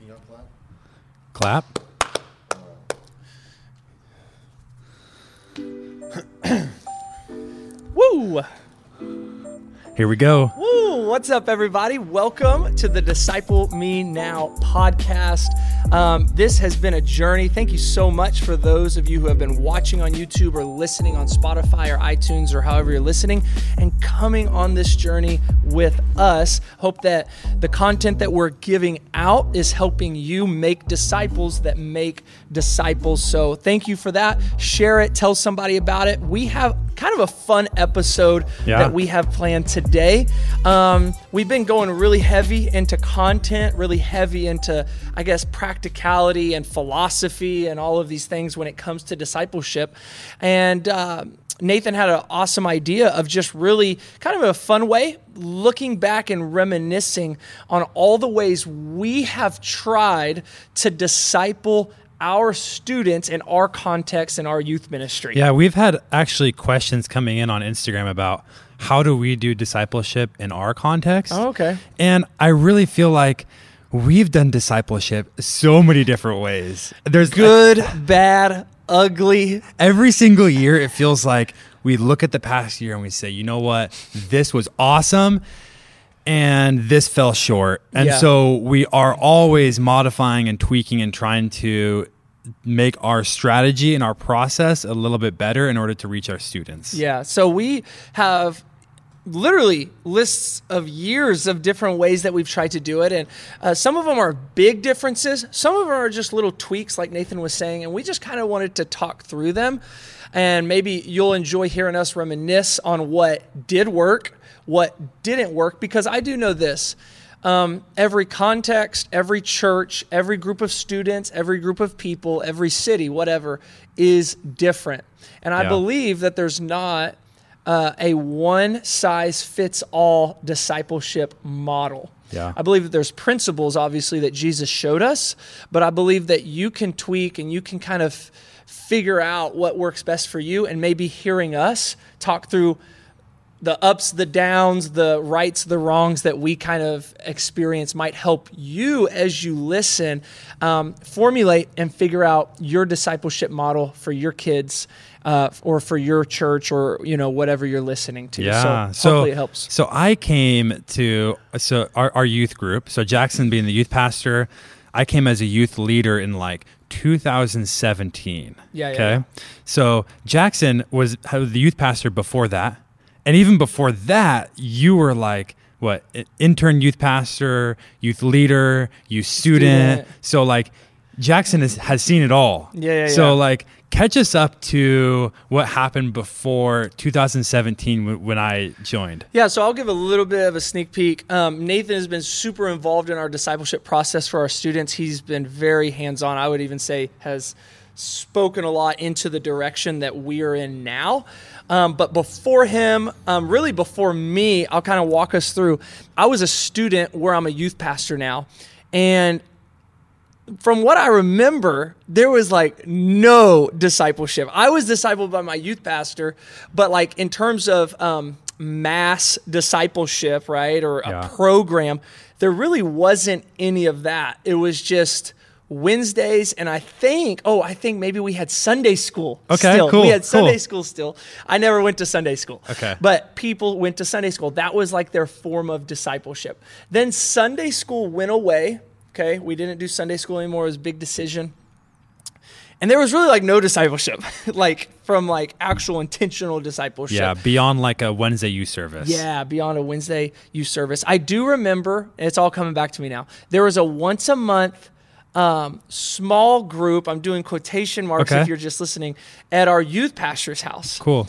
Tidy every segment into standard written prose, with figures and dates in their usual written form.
You know, Clap. Woo! Here we go. Woo! What's up, everybody? Welcome to the Disciple Me Now podcast. This has been a journey. Thank you so much for those of you who have been watching on YouTube or listening on Spotify or iTunes or however you're listening and coming on this journey with us. Hope that the content that we're giving out is helping you make disciples that make disciples. So thank you for that. Share it. Tell somebody about it. We have kind of a fun episode that we have planned today. We've been going really heavy into content, really heavy into, I guess, practicality and philosophy and all of these things when it comes to discipleship. And Nathan had an awesome idea of just really kind of a fun way, looking back and reminiscing on all the ways we have tried to disciple our students in our context in our youth ministry. Yeah, we've had actually questions coming in on Instagram about how do we do discipleship in our context. Oh, okay. And I really feel like we've done discipleship so many different ways. There's good, bad, ugly. Every single year, it feels like we look at the past year and we say, you know what, this was awesome. And this fell short. And so we are always modifying and tweaking and trying to make our strategy and our process a little bit better in order to reach our students. Yeah. So we have literally lists of years of different ways that we've tried to do it. And some of them are big differences. Some of them are just little tweaks like Nathan was saying. And we just kind of wanted to talk through them. And maybe you'll enjoy hearing us reminisce on what did work, what didn't work, because I do know this. Every context, every church, every group of students, every group of people, every city, whatever, is different. And I believe that there's not a one-size-fits-all discipleship model. Yeah. I believe that there's principles, obviously, that Jesus showed us, but I believe that you can tweak and you can kind of figure out what works best for you, and maybe hearing us talk through the ups, the downs, the rights, the wrongs that we kind of experience might help you as you listen, formulate and figure out your discipleship model for your kids or for your church or, you know, whatever you're listening to. Yeah. So hopefully it helps. So I came to our youth group. So Jackson being the youth pastor, I came as a youth leader in like 2017. Yeah. So Jackson was the youth pastor before that. And even before that, you were like, what, intern youth pastor, youth leader, youth student. So like Jackson has seen it all. So like catch us up to what happened before 2017 when I joined. Yeah, so I'll give a little bit of a sneak peek. Nathan has been super involved in our discipleship process for our students. He's been very hands-on. I would even say has spoken a lot into the direction that we are in now. But before him, really before me, I'll kind of walk us through. I was a student where I'm a youth pastor now. And from what I remember, there was like no discipleship. I was discipled by my youth pastor, but like in terms of mass discipleship, right, or a program, there really wasn't any of that. It was just Wednesdays, and I think maybe we had Sunday school. Okay, still. cool. We had Sunday school still. I never went to Sunday school. Okay. But people went to Sunday school. That was like their form of discipleship. Then Sunday school went away. Okay, we didn't do Sunday school anymore. It was a big decision. And there was really like no discipleship, like from like actual intentional discipleship. Yeah, beyond like a Wednesday youth service. Yeah, beyond a Wednesday youth service. I do remember, and it's all coming back to me now, there was a once a month small group, I'm doing quotation marks if you're just listening, at our youth pastor's house. Cool.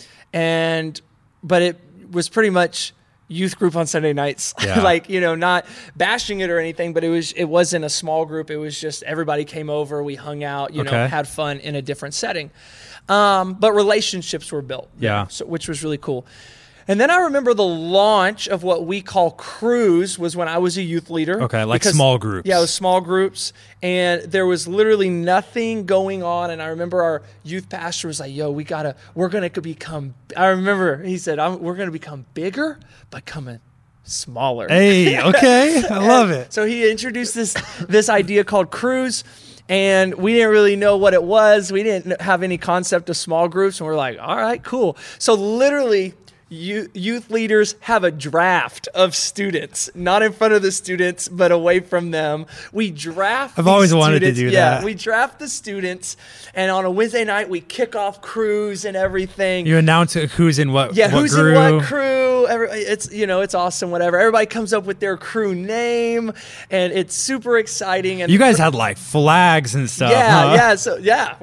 But it was pretty much youth group on Sunday nights. Like, you know, not bashing it or anything, but it wasn't a small group. It was just everybody came over, we hung out, you know, had fun in a different setting. But relationships were built. Which was really cool. And then I remember the launch of what we call Cruise was when I was a youth leader. Okay, like small groups. Yeah, it was small groups. And there was literally nothing going on. And I remember our youth pastor was like, yo, we're going to become, I remember he said, we're going to become bigger, but smaller. Hey, okay. I love it. So he introduced this idea called crews, and we didn't really know what it was. We didn't have any concept of small groups, and we're like, all right, cool. So literally, youth leaders have a draft of students, not in front of the students, but away from them. We draft. I've always wanted to do that. Yeah, we draft the students, and on a Wednesday night, we kick off crews and everything. You announce who's in what. Yeah, what who's crew. in what crew? It's awesome. Whatever. Everybody comes up with their crew name, and it's super exciting. And you guys had like flags and stuff. Yeah, huh? yeah. So yeah,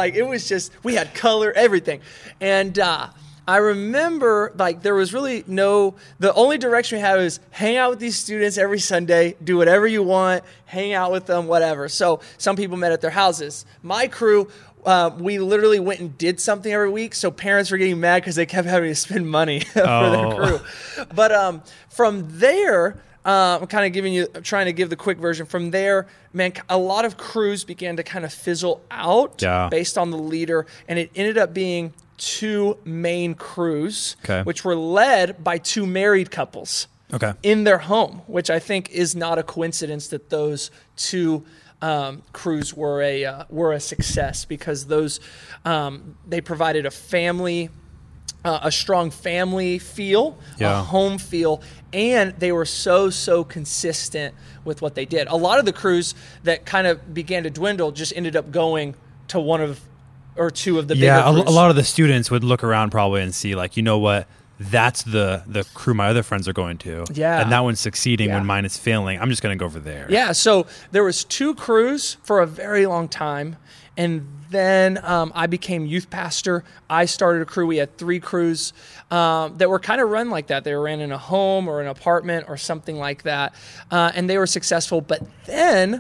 we had color, everything, and. I remember there was really the only direction we had was hang out with these students every Sunday, do whatever you want, hang out with them, whatever. So some people met at their houses. My crew, we literally went and did something every week. So parents were getting mad because they kept having to spend money for their crew. But from there, I'm trying to give the quick version. From there, man, a lot of crews began to kind of fizzle out based on the leader. And it ended up being 2 main crews, which were led by 2 married couples in their home, which I think is not a coincidence that those 2 crews were a success, because those they provided a family, a strong family feel, a home feel, and they were so consistent with what they did. A lot of the crews that kind of began to dwindle just ended up going to one of or 2 of the bigger crews. A lot of the students would look around probably and see, like, you know what, that's the crew my other friends are going to. Yeah. And that one's succeeding when mine is failing. I'm just going to go over there. Yeah, so there was 2 crews for a very long time. And then I became youth pastor. I started a crew. We had 3 crews that were kind of run like that. They were ran in a home or an apartment or something like that. And they were successful. But then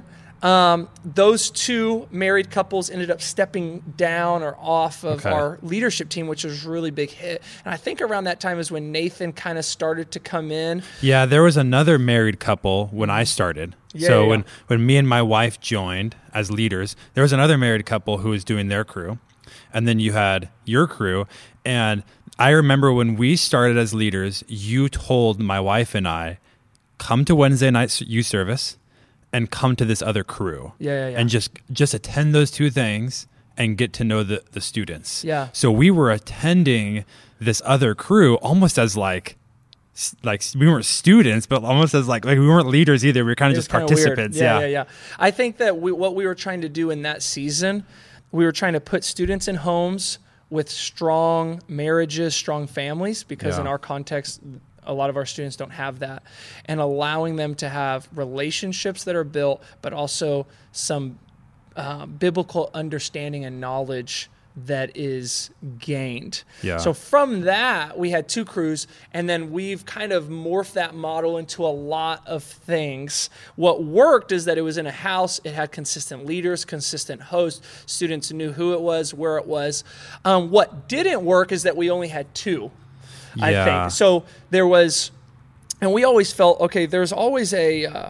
those 2 married couples ended up stepping down or off of our leadership team, which was a really big hit. And I think around that time is when Nathan kind of started to come in. Yeah, there was another married couple when I started. When me and my wife joined as leaders, there was another married couple who was doing their crew. And then you had your crew. And I remember when we started as leaders, you told my wife and I, come to Wednesday night youth service and come to this other crew. And just attend those 2 things and get to know the students. Yeah. So we were attending this other crew almost as like we weren't students, but almost as like we weren't leaders either. We were kind of just participants. Yeah. I think that what we were trying to do in that season, we were trying to put students in homes with strong marriages, strong families, because in our context, a lot of our students don't have that, and allowing them to have relationships that are built, but also some biblical understanding and knowledge that is gained. Yeah. So from that, we had 2 crews, and then we've kind of morphed that model into a lot of things. What worked is that it was in a house. It had consistent leaders, consistent hosts. Students knew who it was, where it was. What didn't work is that we only had 2. I think. So there was, and we always felt, okay, there's always I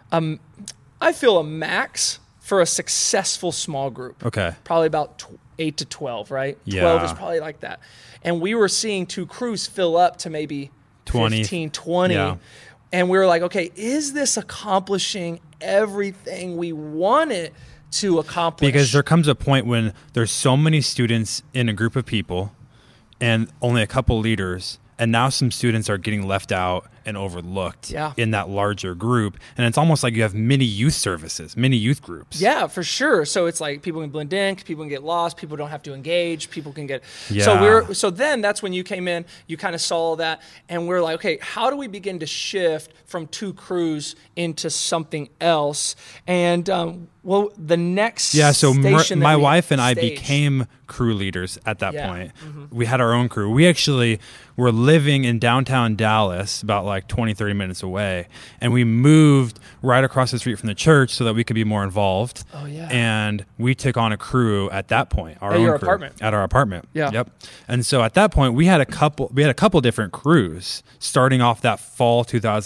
feel a max for a successful small group. Okay. Probably about 8 to 12, right? Yeah. 12 is probably like that. And we were seeing 2 crews fill up to maybe 15, 20. Yeah. And we were like, okay, is this accomplishing everything we want it to accomplish? Because there comes a point when there's so many students in a group of people and only a couple leaders, and now some students are getting left out and overlooked in that larger group. And it's almost like you have mini youth services, mini youth groups. Yeah, for sure. So it's like people can blend in, people can get lost, people don't have to engage, people can get... Yeah. So then that's when you came in, you kind of saw that, and we're like, okay, how do we begin to shift from 2 crews into something else? And the next station my wife and I became crew leaders at that point. Mm-hmm. We had our own crew. We actually were living in downtown Dallas, about like 20, 30 minutes away. And we moved right across the street from the church so that we could be more involved. Oh, yeah. And we took on a crew at that point, our own crew. At our apartment. Yeah. Yep. And so at that point, we had a couple different crews starting off that fall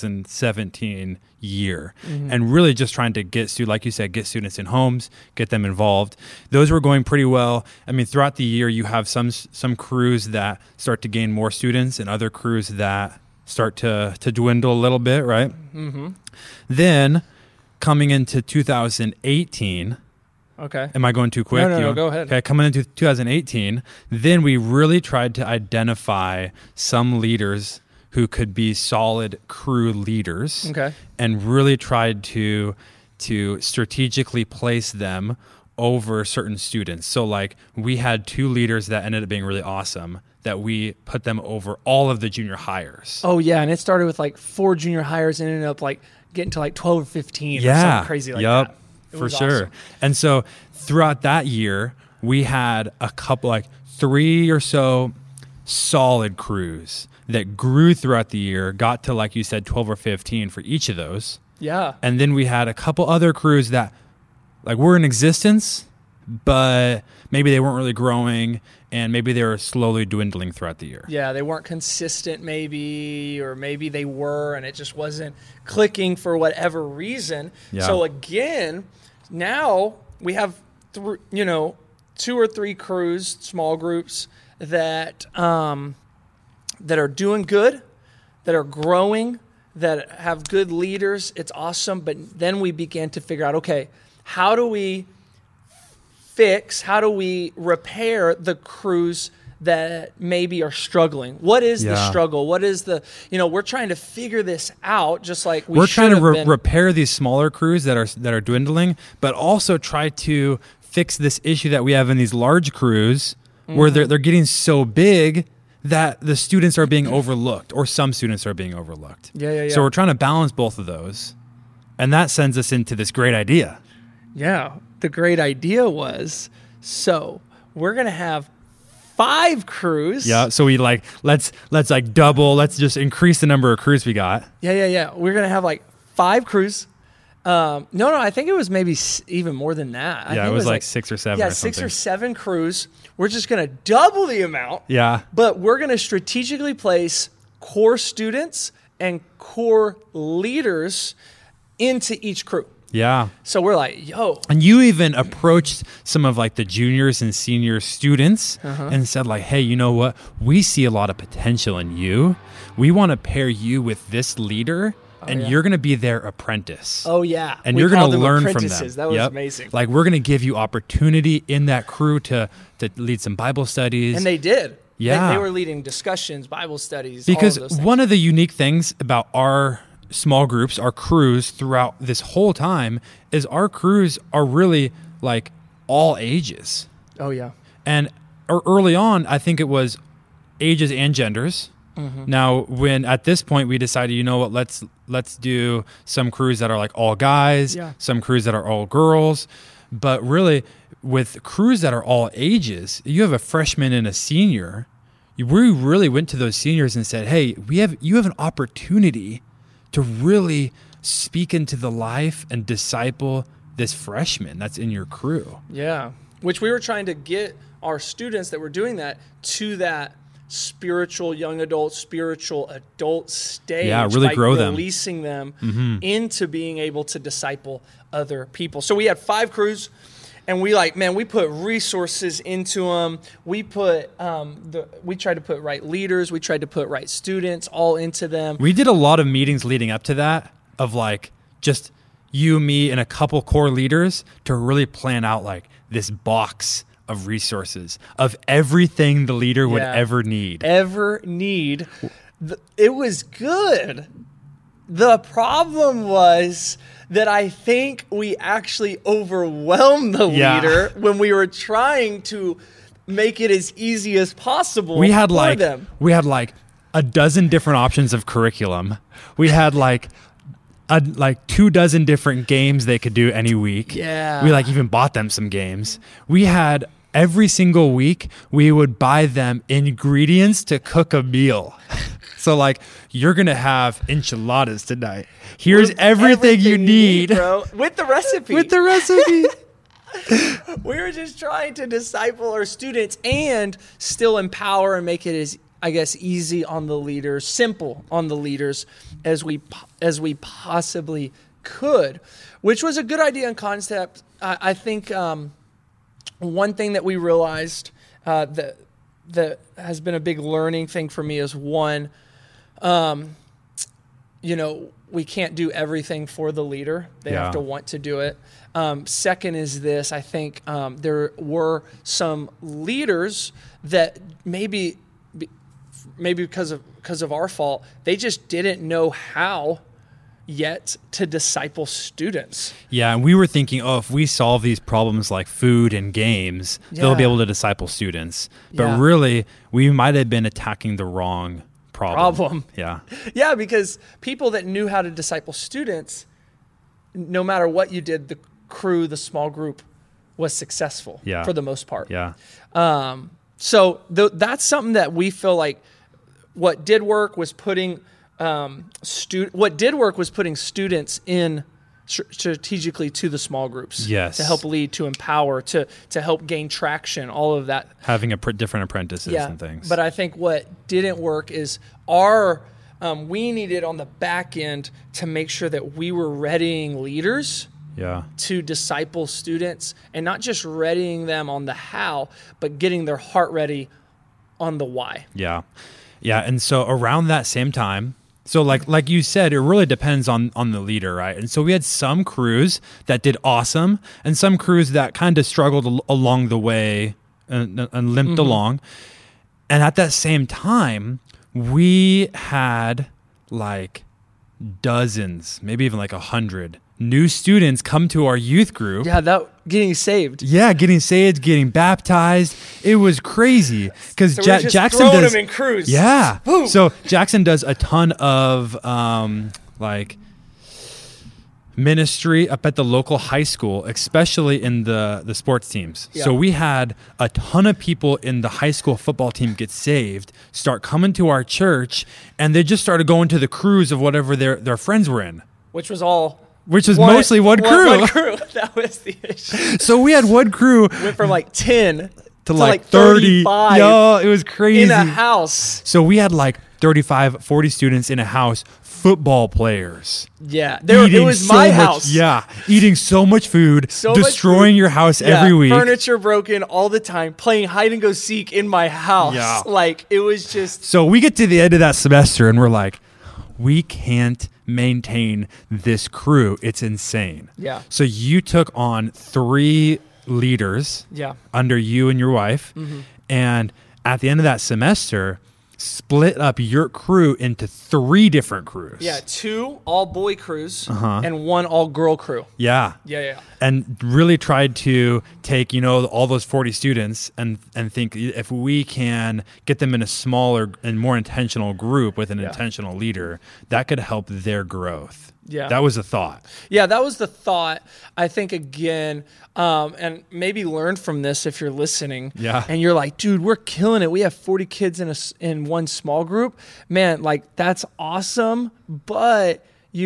2017 year, and really just trying to get students in homes, get them involved. Those were going pretty well. I mean, throughout the year, you have some crews that start to gain more students and other crews that start to dwindle a little bit, right? Mm-hmm. Then coming into 2018. Okay. Am I going too quick? No, go ahead. Okay, coming into 2018, then we really tried to identify some leaders who could be solid crew leaders. Okay. And really tried to strategically place them over certain students. So like we had 2 leaders that ended up being really awesome that we put them over all of the junior hires. Oh yeah, and it started with like 4 junior hires and ended up like getting to like 12 or 15 or something crazy like that. For sure. Awesome. And so throughout that year, we had a couple, like 3 or so solid crews that grew throughout the year, got to, like you said, 12 or 15 for each of those. Yeah. And then we had a couple other crews that like were in existence, but maybe they weren't really growing and maybe they were slowly dwindling throughout the year. Yeah, they weren't consistent maybe, or maybe they were and it just wasn't clicking for whatever reason. Yeah. So again, now we have 2 or 3 crews, small groups that that are doing good, that are growing, that have good leaders. It's awesome. But then we began to figure out, okay, how do we repair the crews that maybe are struggling? What is the struggle? What is we're trying to figure this out, just like we're trying to repair these smaller crews that are dwindling, but also try to fix this issue that we have in these large crews where they're getting so big that the students are being overlooked, or some students are being overlooked. Yeah. So we're trying to balance both of those. And that sends us into this great idea. Yeah. The great idea was, so we're going to have 5 crews. Yeah. So we let's double, let's just increase the number of crews we got. Yeah. We're going to have like 5 crews. No, I think it was maybe even more than that. I think it was like 6 or 7 Yeah, or something. 6 or 7 crews. We're just going to double the amount. Yeah. But we're going to strategically place core students and core leaders into each crew. Yeah. So we're like, yo. And you even approached some of like the juniors and senior students and said like, hey, you know what? We see a lot of potential in you. We want to pair you with this leader. You're going to be their apprentice. Oh, yeah. And you're going to learn from them. That was amazing. Like, we're going to give you opportunity in that crew to lead some Bible studies. And they did. Yeah. They were leading discussions, Bible studies, because all of those things. One of the unique things about our small groups, our crews throughout this whole time, is our crews are really like all ages. Oh, yeah. And early on, I think it was ages and genders. Now, when at this point we decided, you know what, let's do some crews that are like all guys, some crews that are all girls, but really with crews that are all ages, you have a freshman and a senior. We really went to those seniors and said, hey, you have an opportunity to really speak into the life and disciple this freshman that's in your crew. Yeah, which we were trying to get our students that were doing that to that spiritual young adult, spiritual adult stage. Yeah, really by grow them. Releasing them into being able to disciple other people. So we had 5 crews, and we put resources into them. We put we tried to put right leaders, we tried to put right students all into them. We did a lot of meetings leading up to that of like just you, me, and a couple core leaders to really plan out like this box of resources, of everything the leader would ever need. It was good. The problem was that I think we actually overwhelmed the leader when we were trying to make it as easy as possible we had for them. We had like a dozen different options of curriculum. We had like 24 different games they could do any week. Yeah. We even bought them some games. We had every single week we would buy them ingredients to cook a meal. So you're going to have enchiladas tonight. Here's everything you need, bro, with the recipe. We were just trying to disciple our students and still empower and make it as, I guess, easy on the leaders, simple on the leaders as we possibly could, which was a good idea and concept. I think one thing that we realized that has been a big learning thing for me is one, we can't do everything for the leader. They Yeah. have to want to do it. Second is this, I think there were some leaders that maybe because of our fault, they just didn't know how yet to disciple students. Yeah, and we were thinking, if we solve these problems like food and games, they'll be Yeah. able to disciple students. But Yeah. really, we might have been attacking the wrong problem. Yeah. Yeah, because people that knew how to disciple students, no matter what you did, the crew, the small group was successful for the most part. Yeah. So that's something that we feel like what did work was putting students in strategically to the small groups. Yes. To help lead, to empower, to help gain traction, all of that. Having different apprentices and things. But I think what didn't work is we needed on the back end to make sure that we were readying leaders to disciple students, and not just readying them on the how, but getting their heart ready on the why. Yeah. Yeah. And so around that same time, so like you said, it really depends on the leader, right? And so we had some crews that did awesome and some crews that kind of struggled along the way and limped along. And at that same time, we had like dozens, maybe even like 100 new students come to our youth group. Yeah, that getting saved. Yeah, getting saved, getting baptized. It was crazy because So we're just Jackson throwing does them in crews. Yeah. Boom. So Jackson does a ton of ministry up at the local high school, especially in the sports teams. Yeah. So we had a ton of people in the high school football team get saved, start coming to our church, and they just started going to the crews of whatever their friends were in. Which was Mostly one crew. One crew. That was the issue. So we had one crew Went from like 10 to like 30. 35 Yo, it was crazy. in a house. So we had like 35, 40 students in a house, football players. Yeah. It was so my much- house. Yeah. Eating so much food, So much destroying food. your house Yeah, every week. Furniture broken all the time, playing hide and go seek in my house. Yeah. Like, it was just, So we get to the end of that semester and we're like, we can't maintain this crew. It's insane. Yeah. So you took on 3 leaders yeah. under you and your wife. And at the end of that semester, split up your crew into 3 different crews. Yeah. 2 all boy crews and 1 all girl crew. Yeah. Yeah. And really tried to take, all those 40 students and think if we can get them in a smaller and more intentional group with an intentional leader, that could help their growth. Yeah. That was a thought. Yeah, that was the thought. I think, again, and maybe learn from this if you're listening. Yeah. And you're like, dude, we're killing it. We have 40 kids in one small group. Man, like, that's awesome. But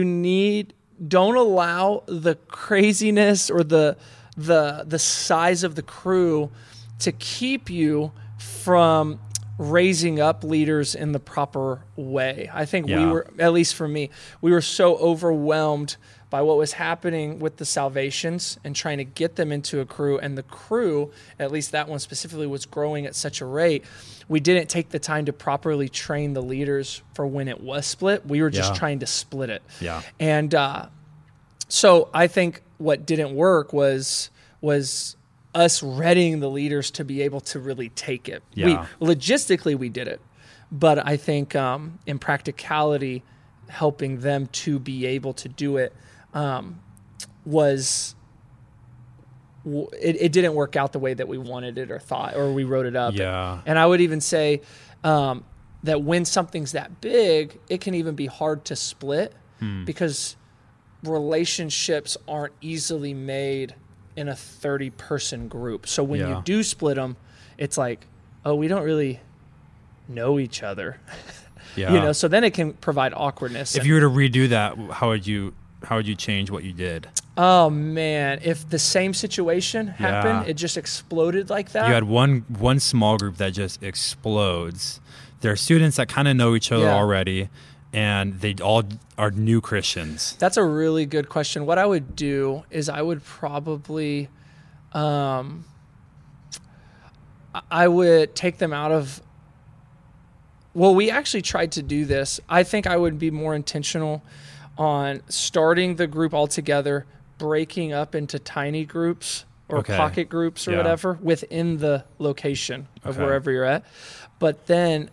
don't allow the craziness or the size of the crew to keep you from raising up leaders in the proper way. I think we were, at least for me, we were so overwhelmed by what was happening with the salvations and trying to get them into a crew. And the crew, at least that one specifically, was growing at such a rate. We didn't take the time to properly train the leaders for when it was split. We were just trying to split it. Yeah. And so I think what didn't work was us readying the leaders to be able to really take it. Yeah. Logistically, we did it. But I think in practicality, helping them to be able to do it it didn't work out the way that we wanted it or thought, or we wrote it up. Yeah. And I would even say that when something's that big, it can even be hard to split because relationships aren't easily made in a 30-person group. So when you do split them, it's like, oh, we don't really know each other. Yeah. So then it can provide awkwardness. If you were to redo that, how would you change what you did? Oh man, if the same situation happened, it just exploded like that. You had one small group that just explodes. There are students that kind of know each other already, and they all are new Christians. That's a really good question. What I would do is I would probably, I would take them out of Well, we actually tried to do this. I think I would be more intentional on starting the group all together, breaking up into tiny groups or pocket groups or whatever within the location of wherever you're at. But then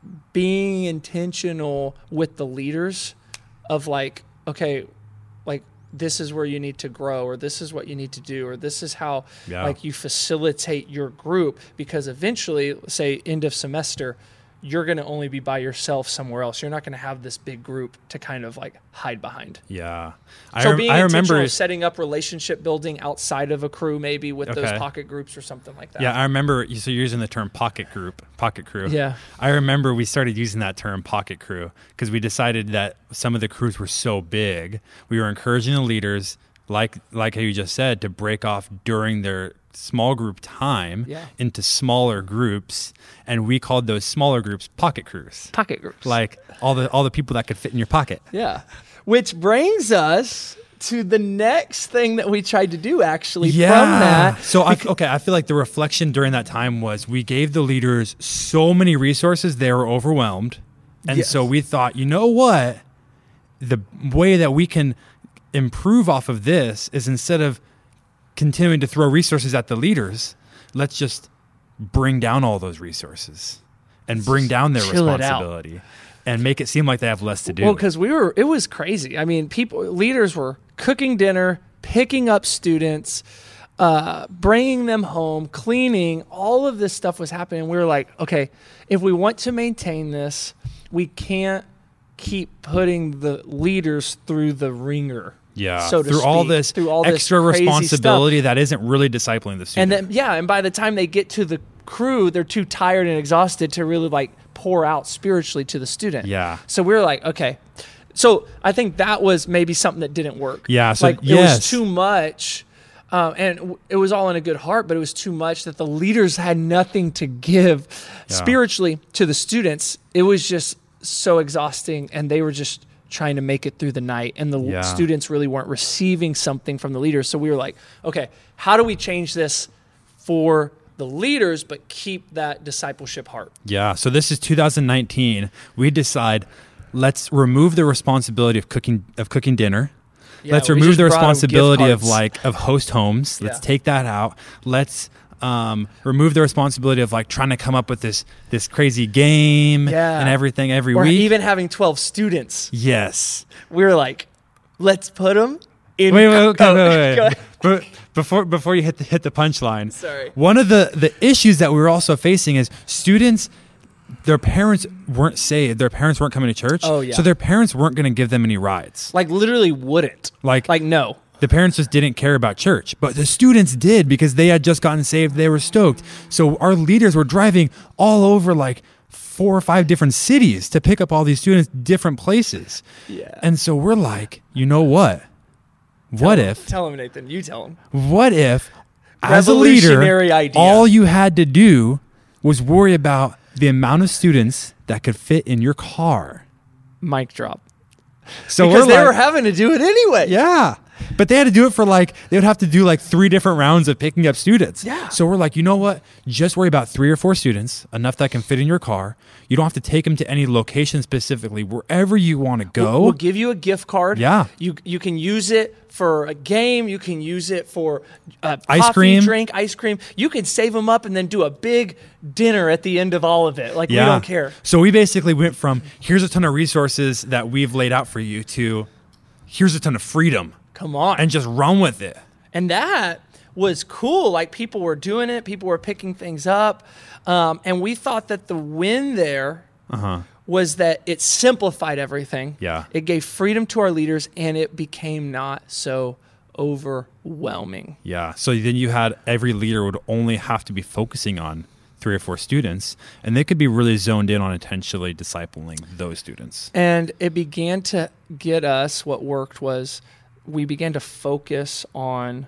being intentional with the leaders of like, okay, like this is where you need to grow, or this is what you need to do, or this is how like you facilitate your group, because eventually, say end of semester, you're going to only be by yourself somewhere else. You're not going to have this big group to kind of like hide behind. Yeah. So being intentional, setting up relationship building outside of a crew, maybe with those pocket groups or something like that. Yeah, I remember, so you're using the term pocket crew. Yeah. I remember we started using that term pocket crew because we decided that some of the crews were so big. We were encouraging the leaders, like how you just said, to break off during their small group time into smaller groups, and we called those smaller groups pocket crews. Pocket groups. Like all the people that could fit in your pocket. Yeah. Which brings us to the next thing that we tried to do actually from that. So I feel like the reflection during that time was we gave the leaders so many resources, they were overwhelmed. And so we thought, you know what? The way that we can improve off of this is, instead of continuing to throw resources at the leaders, let's just bring down all those resources and bring down their responsibility and make it seem like they have less to do. Well, because it was crazy. I mean, leaders were cooking dinner, picking up students, bringing them home, cleaning, all of this stuff was happening. We were like, okay, if we want to maintain this, we can't keep putting the leaders through the ringer. Yeah, so to through speak, all this extra responsibility that isn't really discipling the student. And then, and by the time they get to the crew, they're too tired and exhausted to really like pour out spiritually to the student. Yeah. So we were like, okay. So I think that was maybe something that didn't work. Yeah. So like it was too much, and it was all in a good heart, but it was too much that the leaders had nothing to give spiritually to the students. It was just so exhausting, and they were just trying to make it through the night, and the students really weren't receiving something from the leaders. So we were like, okay, how do we change this for the leaders but keep that discipleship heart? Yeah. So this is 2019. We decide, let's remove the responsibility of cooking dinner. Yeah, let's remove the responsibility of host homes. Let's take that out. Let's remove the responsibility of like trying to come up with this crazy game and everything every week. Even having 12 students. Yes. We were like, let's put them in. Wait. Before you hit the punchline. Sorry. One of the issues that we were also facing is students, their parents weren't saved. Their parents weren't coming to church. Oh, yeah. So their parents weren't going to give them any rides. Like literally wouldn't. Like no. The parents just didn't care about church, but the students did because they had just gotten saved. They were stoked. So our leaders were driving all over like 4 or 5 different cities to pick up all these students, different places. Yeah. And so we're like, you know what? Tell him, Nathan. You tell him. What if, as a leader, all you had to do was worry about the amount of students that could fit in your car? Mic drop. So because they were having to do it anyway. Yeah. But they had to do it for they would have to do 3 different rounds of picking up students. Yeah. So we're like, you know what? Just worry about 3 or 4 students, enough that can fit in your car. You don't have to take them to any location specifically. Wherever you want to go. We'll give you a gift card. Yeah. You can use it for a game. You can use it for ice cream. Drink, ice cream. You can save them up and then do a big dinner at the end of all of it. We don't care. So we basically went from, here's a ton of resources that we've laid out for you, to here's a ton of freedom. Come on. And just run with it. And that was cool. Like people were doing it. People were picking things up. And we thought that the win there was that it simplified everything. Yeah. It gave freedom to our leaders, and it became not so overwhelming. Yeah. So then you had every leader would only have to be focusing on 3 or 4 students, and they could be really zoned in on intentionally discipling those students. And it began to get us, what worked was we began to focus on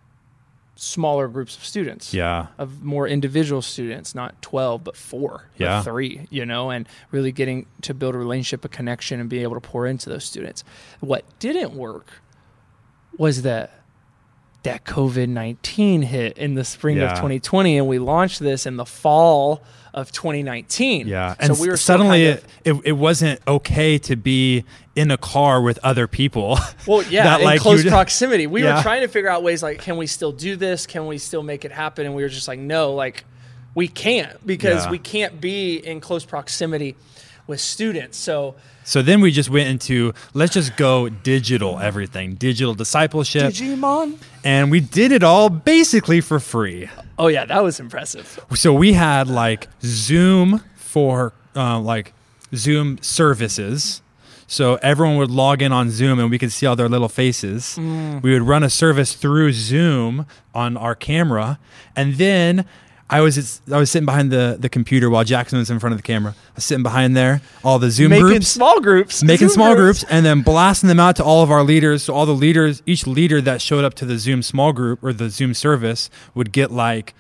smaller groups of students. Yeah. Of more individual students, not 12, but 4 or 3, and really getting to build a relationship, a connection, and be able to pour into those students. What didn't work was that that COVID-19 hit in the spring of Yeah. 2020, and we launched this in the fall of 2019. Yeah, and so we were still suddenly kind of, it wasn't okay to be in a car with other people. well, yeah, that, in like, close you- proximity. We were Yeah. trying to figure out ways like, can we still do this? Can we still make it happen? And we were just like, no, like we can't, because Yeah. we can't be in close proximity with students. So So then we just went into, let's just go digital everything, digital discipleship. Digimon. And we did it all basically for free. Oh yeah, that was impressive. So we had like Zoom for like Zoom services. So everyone would log in on Zoom and we could see all their little faces. We would run a service through Zoom on our camera. And then I was sitting behind the computer while Jackson was in front of the camera. I was sitting behind there, all the Zoom Making groups. small groups. Making Zoom small groups and then blasting them out to all of our leaders. So all the leaders, each leader that showed up to the Zoom small group or the Zoom service would get like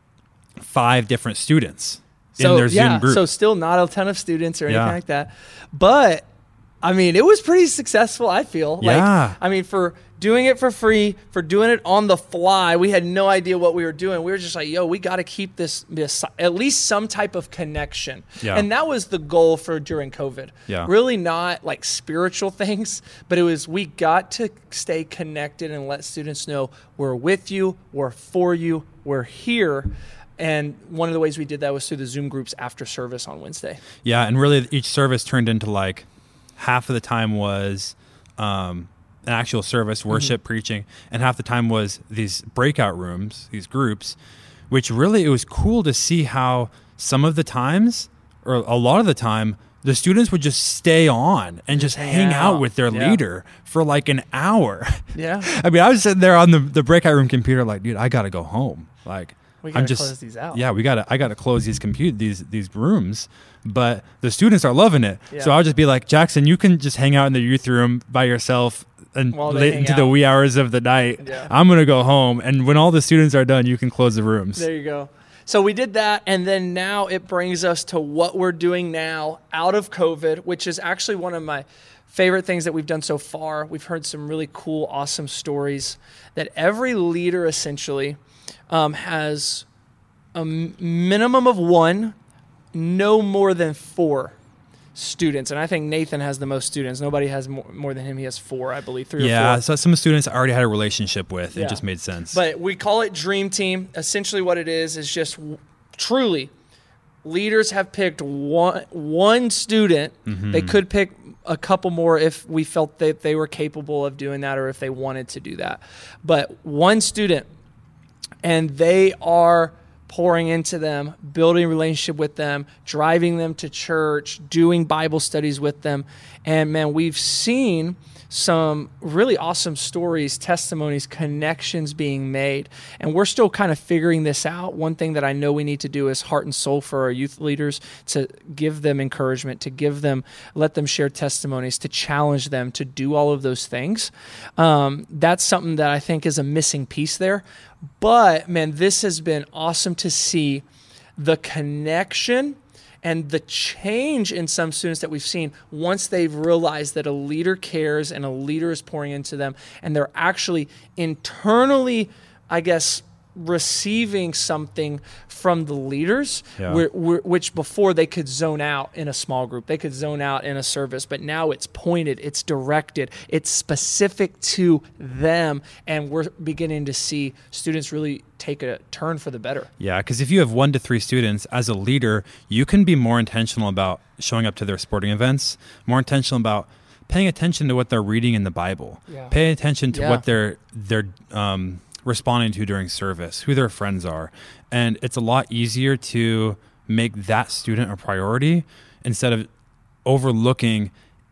5 different students in their Zoom group. So still not a ton of students or anything Yeah. like that. But I mean, it was pretty successful, I feel. Yeah. Like, I mean, for doing it for free, for doing it on the fly, we had no idea what we were doing. We were just like, yo, we got to keep this at least some type of connection. Yeah. And that was the goal for during COVID. Yeah. Really not like spiritual things, but it was, we got to stay connected and let students know we're with you, we're for you, we're here. And one of the ways we did that was through the Zoom groups after service on Wednesday. Yeah, and really each service turned into like half of the time was an actual service, worship, preaching, and half the time was these breakout rooms, these groups, which really it was cool to see how some of the times, or a lot of the time, the students would just stay on and just hang out with their Yeah. leader for like an hour. Yeah. I mean, I was sitting there on the breakout room computer like, dude, I got to go home. Like, We I'm gotta just close these out. Yeah, I gotta close these rooms. But the students are loving it. Yeah. So I'll just be like, Jackson, you can just hang out in the youth room by yourself and While they late hang into the out. wee hours of the night. Yeah. I'm gonna go home, and when all the students are done, you can close the rooms. There you go. So we did that, and then now it brings us to what we're doing now out of COVID, which is actually one of my favorite things that we've done so far. We've heard some really cool, awesome stories that every leader essentially has a minimum of 1, no more than 4 students. And I think Nathan has the most students. Nobody has more than him. He has 4, I believe, 3 or 4. Yeah, so some students I already had a relationship with. Yeah. It just made sense. But we call it Dream Team. Essentially what it is just truly leaders have picked one student. Mm-hmm. They could pick a couple more if we felt that they were capable of doing that or if they wanted to do that. But one student, and they are pouring into them, building a relationship with them, driving them to church, doing Bible studies with them. And man, we've seen some really awesome stories, testimonies, connections being made. And we're still kind of figuring this out. One thing that I know we need to do is heart and soul for our youth leaders, to give them encouragement, to give them, let them share testimonies, to challenge them to do all of those things. That's something that I think is a missing piece there. But man, this has been awesome to see the connection and the change in some students that we've seen once they've realized that a leader cares and a leader is pouring into them, and they're actually internally, I guess, receiving something from the leaders, Yeah. which before they could zone out in a small group, they could zone out in a service, but now it's pointed, it's directed, it's specific to them, and we're beginning to see students really take a turn for the better. Yeah, because if you have 1 to 3 students, as a leader, you can be more intentional about showing up to their sporting events, more intentional about paying attention to what they're reading in the Bible, Yeah. paying attention to Yeah. what they're responding to during service, who their friends are. And it's a lot easier to make that student a priority instead of overlooking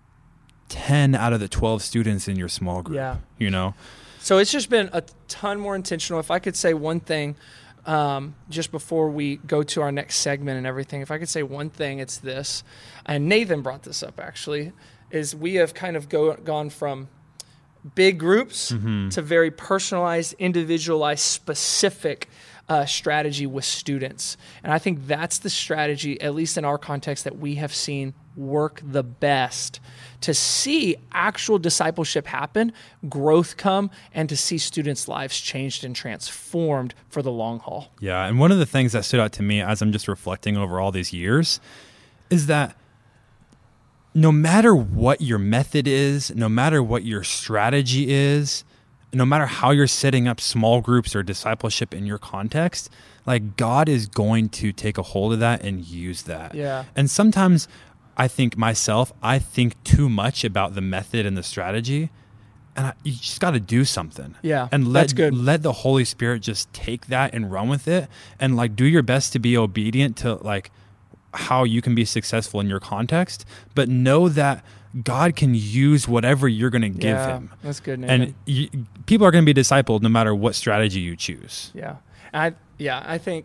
10 out of the 12 students in your small group. Yeah. You know? So it's just been a ton more intentional. If I could say one thing, just before we go to our next segment and everything, if I could say one thing, it's this. And Nathan brought this up, actually, is we have kind of gone from big groups to very personalized, individualized, specific strategy with students. And I think that's the strategy, at least in our context, that we have seen work the best to see actual discipleship happen, growth come, and to see students' lives changed and transformed for the long haul. Yeah, and one of the things that stood out to me as I'm just reflecting over all these years is that no matter what your method is, no matter what your strategy is, no matter how you're setting up small groups or discipleship in your context, like God is going to take a hold of that and use that. Yeah. And sometimes I think too much about the method and the strategy, and you just got to do something. Yeah, and that's good. Let the Holy Spirit just take that and run with it, and like do your best to be obedient to like how you can be successful in your context, but know that God can use whatever you're going to give him. That's good, Nathan. And people are going to be discipled no matter what strategy you choose. Yeah. I think,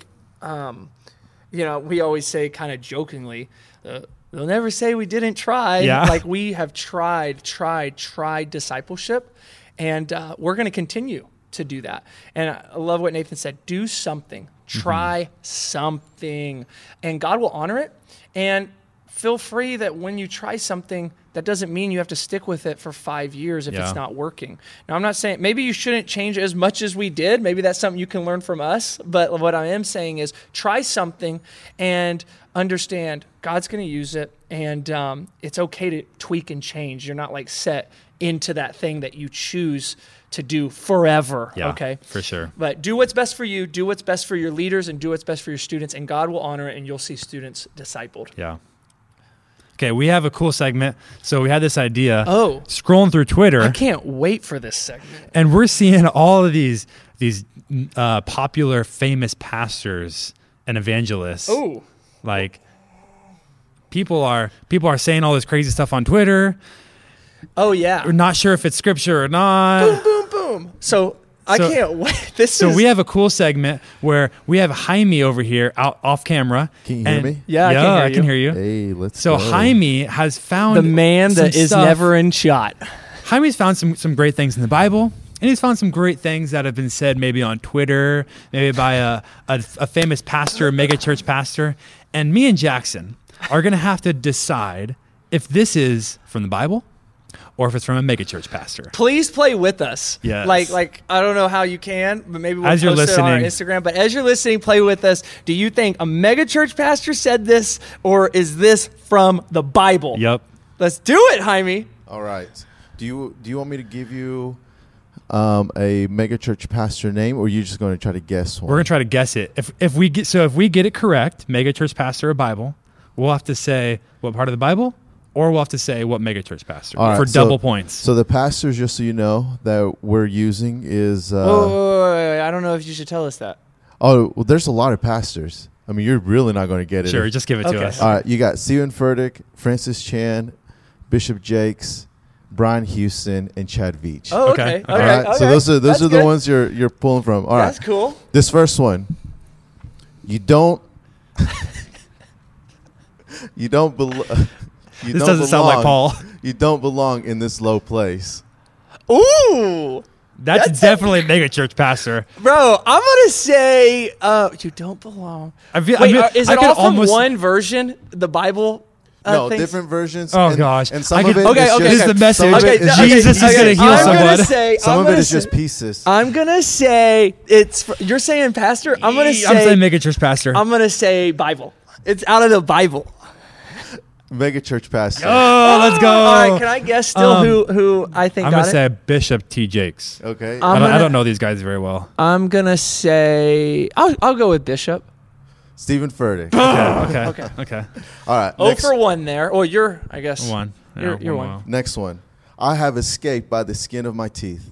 we always say kind of jokingly, they'll never say we didn't try. Yeah. Like we have tried discipleship, and we're going to continue to do that. And I love what Nathan said. Do something. Try something. And God will honor it. And feel free that when you try something, that doesn't mean you have to stick with it for 5 years if it's not working. Now, I'm not saying maybe you shouldn't change as much as we did. Maybe that's something you can learn from us. But what I am saying is try something and understand God's going to use it. And it's okay to tweak and change. You're not like set into that thing that you choose to do forever. Yeah, okay, for sure. But do what's best for you, do what's best for your leaders, and do what's best for your students. And God will honor it, and you'll see students discipled. Yeah. Okay, we have a cool segment. So we had this idea. Oh. Scrolling through Twitter. I can't wait for this segment. And we're seeing all of these popular, famous pastors and evangelists. Oh. Like people are saying all this crazy stuff on Twitter. Oh yeah. We're not sure if it's scripture or not. Boom, boom, boom. So I can't wait. We have a cool segment where we have Jaime over here off camera. Can you hear me? Yeah, I can hear you. Hey, let's go. go. Jaime has found the man that is stuff. never in shot. Jaime's found some great things in the Bible, and he's found some great things that have been said maybe on Twitter, maybe by a famous pastor, a mega church pastor. And me and Jackson are going to have to decide if this is from the Bible or if it's from a megachurch pastor. Please play with us. Yes. Like I don't know how you can, but maybe we'll as you're post it on our listening, Instagram. But as you're listening, play with us. Do you think a megachurch pastor said this, or is this from the Bible? Yep. Let's do it, Jaime. All right. Do you want me to give you a megachurch pastor name, or are you just going to try to guess one? We're going to try to guess it. If we get it correct, megachurch pastor or Bible, we'll have to say what part of the Bible, or we'll have to say what megachurch pastor for double points. So the pastors, just so you know, that we're using is... wait. I don't know if you should tell us that. Oh, well, there's a lot of pastors. I mean, you're really not going to get it. Sure, just give it to us. All right, you got Stephen Furtick, Francis Chan, Bishop Jakes, Brian Houston, and Chad Veach. Oh, okay. All right. Okay. So those are That's the ones you're pulling from. All right. That's cool. This first one, you don't This doesn't sound like Paul. You don't belong in this low place. Ooh. That's definitely a megachurch pastor. Bro, I'm going to say you don't belong. Is it all from one version, the Bible? No, things? different versions. Oh, and, gosh. And some of it This is the message. Jesus is going to heal I'm someone. Some of it is just pieces. I'm going to say you're saying pastor? I'm saying megachurch pastor. I'm going to say Bible. It's out of the Bible. Megachurch pastor. Oh, let's go. All right, can I guess still who I think I'm got going to it? say Bishop T. Jakes. Okay. I don't know these guys very well. I'm going to say, I'll go with Bishop. Stephen Furtick. Okay. All right. Oh, for one there. Or you're, I guess. One. You're one. Next one. I have escaped by the skin of my teeth.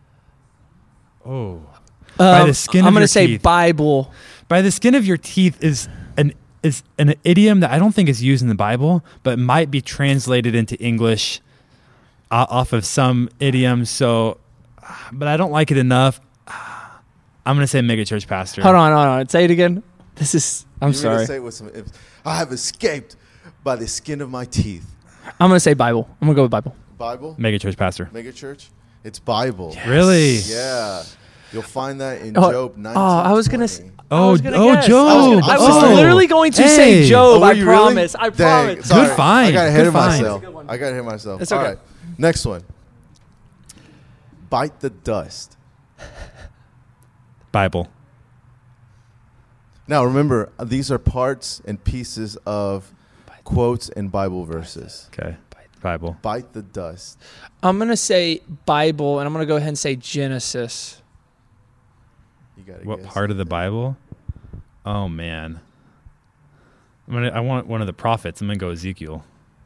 Oh. By the skin of your teeth. I'm going to say Bible. By the skin of your teeth is an idiom that I don't think is used in the Bible, but might be translated into English off of some idiom. So, but I don't like it enough. I'm going to say megachurch pastor. Hold on. Say it again. I'm sorry. Say it with some, I have escaped by the skin of my teeth. I'm going to say Bible. I'm going to go with Bible. Bible? Megachurch pastor. Megachurch? It's Bible. Yes. Really? Yeah. You'll find that in Oh, Job 19. I was gonna. Oh, guess. Job. I was literally going to say Hey. Job. Oh, were I you promise. really? I Dang, promise. sorry. Good find. I got ahead Good of find. myself. That's a good one. I got ahead of myself. It's All okay. right. Next one. Bite the dust. Bible. Now, remember, these are parts and pieces of quotes and Bible verses. Okay. Bible. Bite the dust. I'm gonna say Bible, and I'm gonna go ahead and say Genesis. You got What part of the Bible? Oh man. I want one of the prophets. I'm gonna go Ezekiel.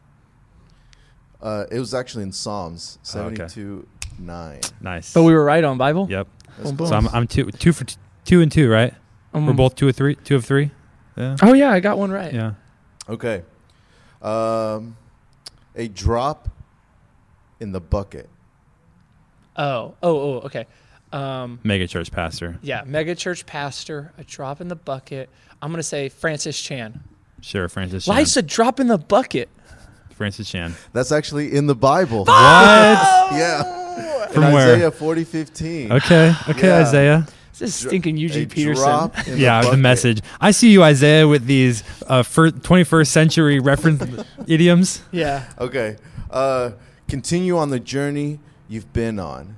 It was actually in Psalms Oh, okay. 72:9. Nice. But we were right on Bible. Yep. Boom, boom. So I'm two for 2 and 2, right? We're both 2 of 3. Yeah. Oh yeah, I got one right. Yeah. Okay. A drop in the bucket. Oh, okay. Mega church pastor. Yeah, mega church pastor, a drop in the bucket. I'm gonna say Francis Chan. Sure, Francis Chan. Life's a drop in the bucket. Francis Chan. That's actually in the Bible. What? Yeah. From in where? Isaiah 40:15. Okay, Yeah. Isaiah. This is stinking A Eugene Peterson. drop in Yeah, the bucket. message. I see you, Isaiah, with these 21st century reference idioms. Yeah. Okay. Continue on the journey you've been on.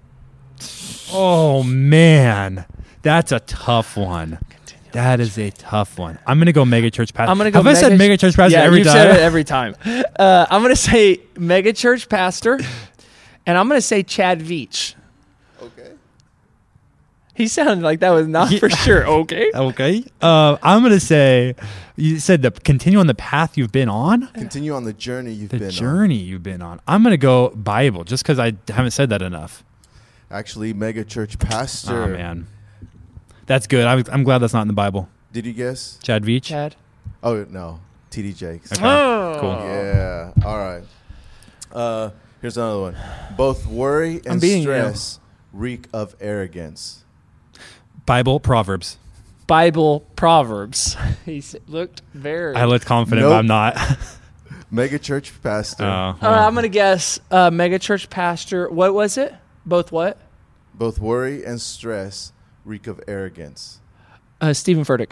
Oh man, that's a tough one. That is a tough one. I'm gonna go mega church pastor. I'm gonna go. Have I said mega church pastor yeah, every you've time? said it every time. I'm gonna say mega church pastor, and I'm gonna say Chad Veach. Okay. He sounded like that was not for sure. Okay. Okay. I'm gonna say you said to continue on the path you've been on. Continue on the journey you've been The on. journey you've been on. I'm gonna go Bible just because I haven't said that enough. Actually, mega church pastor. Oh man, that's good. I'm glad that's not in the Bible. Did you guess? Chad Veach. Chad. Oh, no. T.D. Jakes. Okay. Oh. Cool. Yeah. All right. Here's another one. Both worry I'm and beating stress reek of arrogance. Bible, Proverbs. Bible Proverbs. Looked very. I looked confident, Nope. but I'm not. Mega church pastor. I'm gonna guess mega church pastor. What was it? Both what? Both worry and stress reek of arrogance. Stephen Furtick.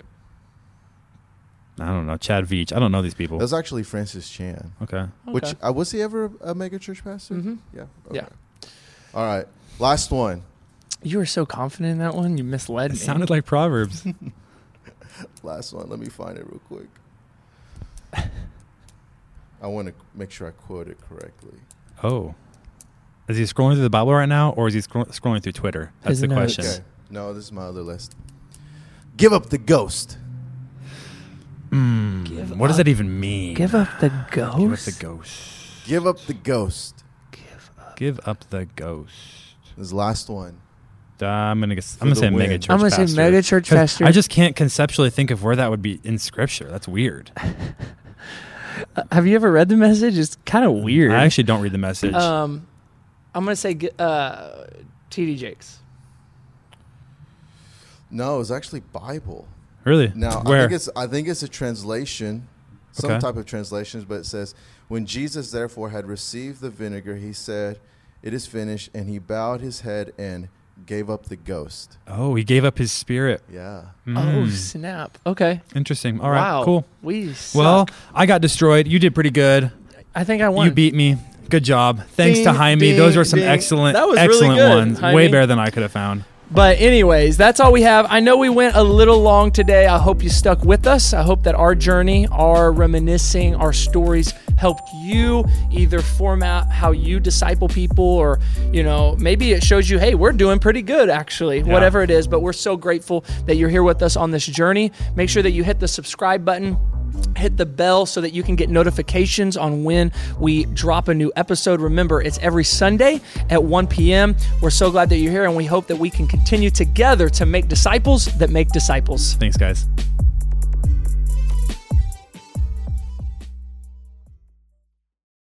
I don't know. Chad Veach. I don't know these people. That was actually Francis Chan. Okay. Which was he ever a mega church pastor? Mhm. Yeah. Yeah. All right. Last one. You were so confident in that one. You misled It me. sounded like Proverbs. Last one. Let me find it real quick. I want to make sure I quote it correctly. Oh. Is he scrolling through the Bible right now, or is he scrolling through Twitter? That's His the notes. question. Okay. No, this is my other list. Give up the ghost. Give What does up- that even mean? Give up the Give up ghost. the ghost. Give up the ghost. Give up the ghost. This is the last one. I'm gonna For say the mega win. church. I'm gonna say pastor. mega church 'Cause pastor. I just can't conceptually think of where that would be in Scripture. That's weird. Have you ever read the message? It's kind of weird. I actually don't read the message. I'm gonna say T.D. Jakes. No, it's actually Bible. Really? Now, Where? I think it's a translation, some Okay. type of translations, but it says, when Jesus therefore had received the vinegar, he said, it is finished, and he bowed his head and gave up the ghost. Oh, he gave up his spirit. Yeah. Oh Mm. snap! Okay. Interesting. All right. Wow. Cool. We suck. Well, I got destroyed. You did pretty good. I think I won. You beat me. Good job. Thanks to Ding, Jaime. ding, Those were some ding. excellent, That was really excellent good, ones. Jaime. Way better than I could have found. But anyways, that's all we have. I know we went a little long today. I hope you stuck with us. I hope that our journey, our reminiscing, our stories helped you either format how you disciple people, or, maybe it shows you, hey, we're doing pretty good actually, whatever it is. But we're so grateful that you're here with us on this journey. Make sure that you hit the subscribe button. Hit the bell so that you can get notifications on when we drop a new episode. Remember, it's every Sunday at 1 p.m. We're so glad that you're here, and we hope that we can continue together to make disciples that make disciples. Thanks, guys.